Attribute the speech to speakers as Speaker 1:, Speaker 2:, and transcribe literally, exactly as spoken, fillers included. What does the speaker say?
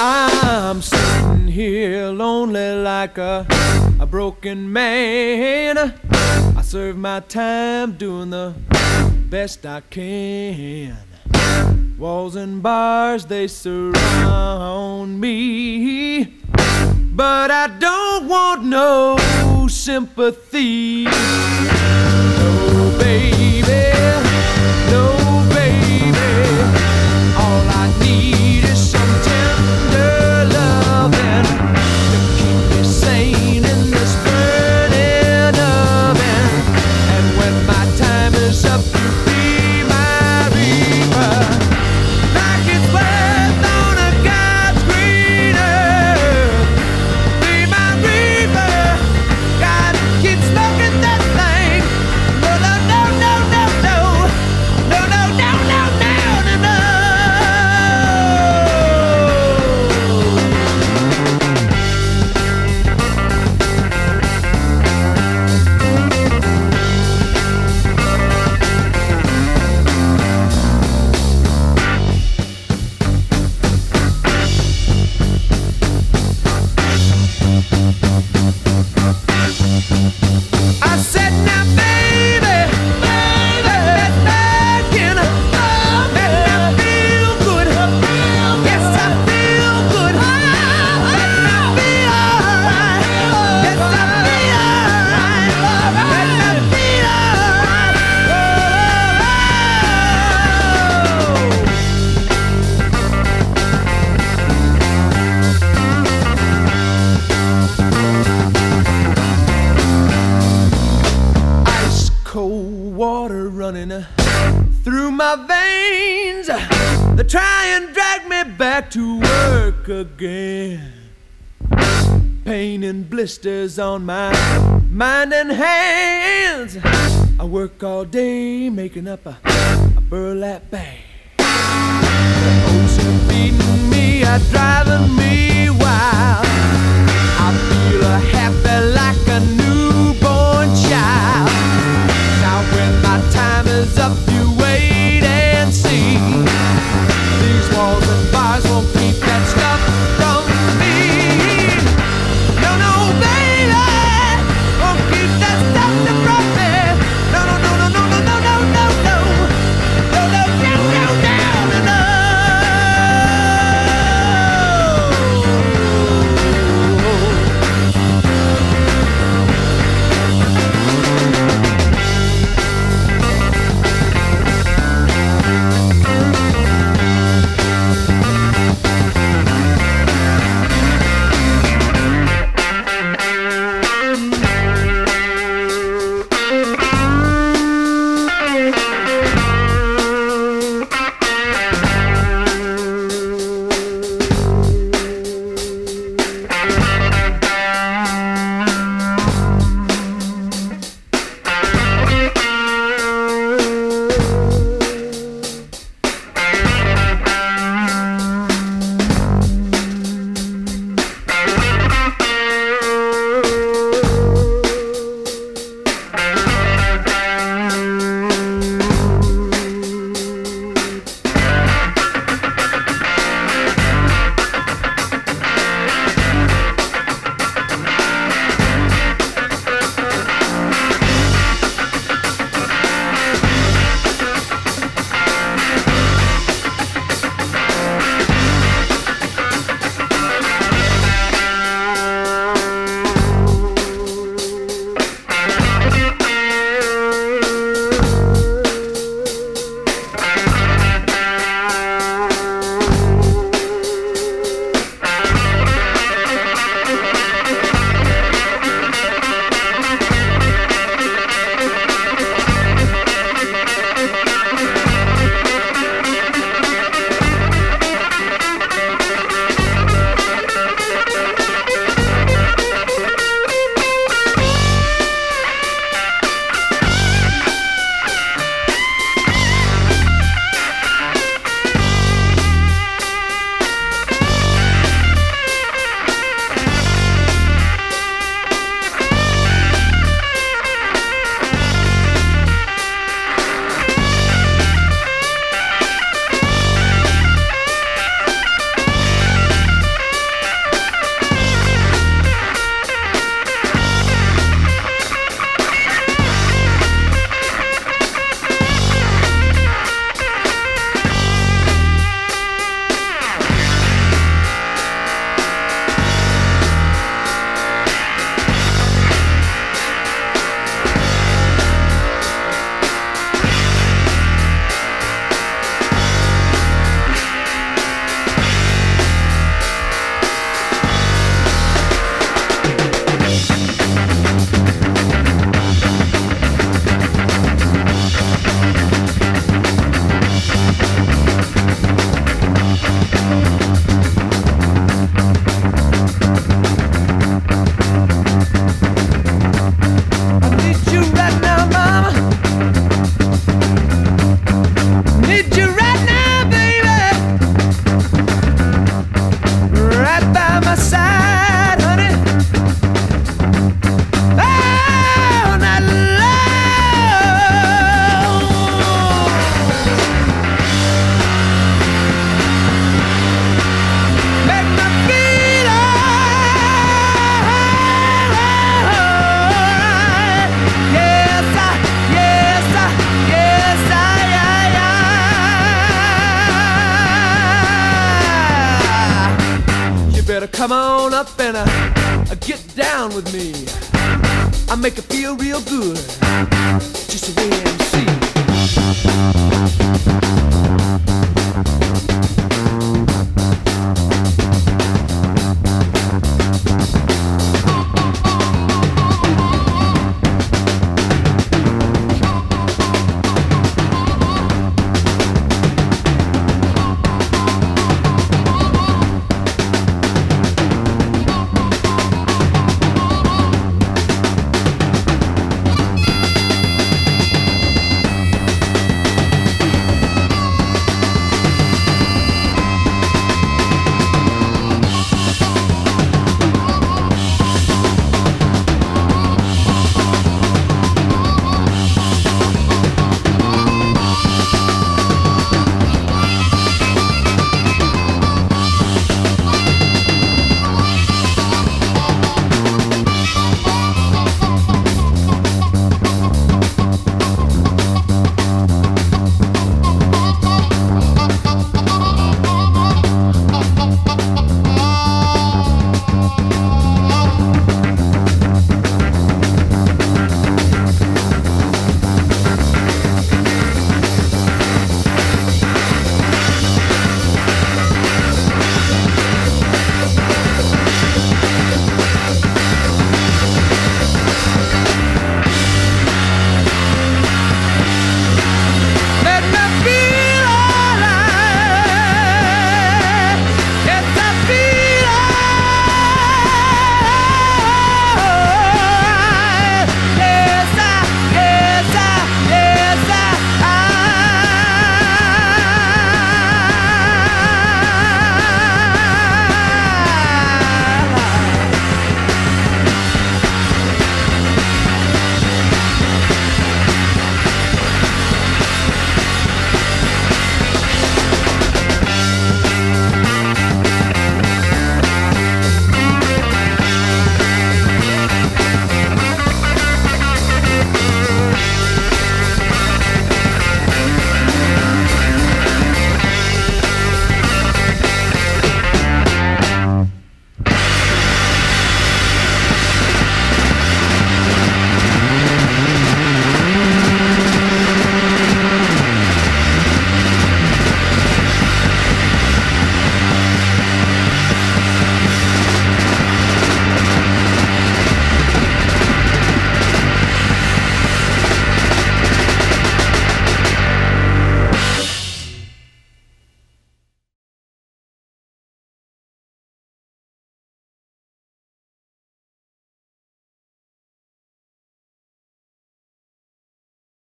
Speaker 1: I'm sitting here lonely like a, a broken man. I serve my time doing the best I can. Walls and bars, they surround me, but I don't want no sympathy. No, baby, no, baby. All I need is some tender loving to keep me sane in this burning oven. And when my time is up, you be my reaper. Like it's worth on a God's green earth. Be my reaper. God keeps smoking that thing. No, no, no, no, no, no. No, no, no, no, no, no, no. I said now, baby, baby, let back in. Let me feel good. Yes, I feel good. Let me be alright. Yes, I be alright. Let me be Ice cold water running uh, through my veins. They try and drag me back to work again. Pain and blisters on my mind and hands. I work all day making up a, a burlap bag. The ocean beating me, are driving me wild. I feel happy like a newborn child. Now when my time is up, you wait and see. These walls and bars won't keep that stuff from me. No, no, baby, won't keep that stuff from me. No, no, no, no, no, no, no, no, no, no. No, no, no, no, no, no, no. Come on up and uh, get down with me. I make it feel real good, just the way M C.